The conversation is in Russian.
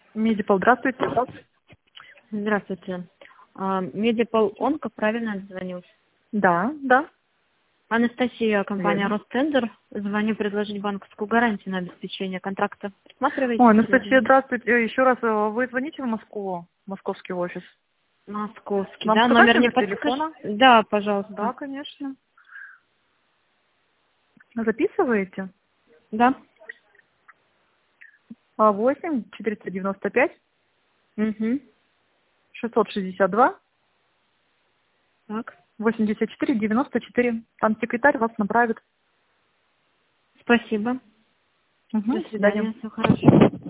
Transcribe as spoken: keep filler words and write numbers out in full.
Медипол, здравствуйте. Здравствуйте. А, Медипол Онко, правильно звоню? Да, да. Анастасия, компания Верно. Ростендер. Звоню предложить банковскую гарантию на обеспечение контракта. Рассматриваете? Ой, Анастасия, предложение? здравствуйте. Э, Еще раз, э, вы звоните в Москву, московский офис? Московский, Вам да? сказать Номер не номер подскажете? телефона? Да, пожалуйста. Да, конечно. Записываете? Да? А, восемь четыреста девяносто пять Угу. шестьсот шестьдесят два Так. восемьдесят четыре девяносто четыре. Там секретарь вас направит. Спасибо. Угу, До до свидания. свидания. Все хорошо.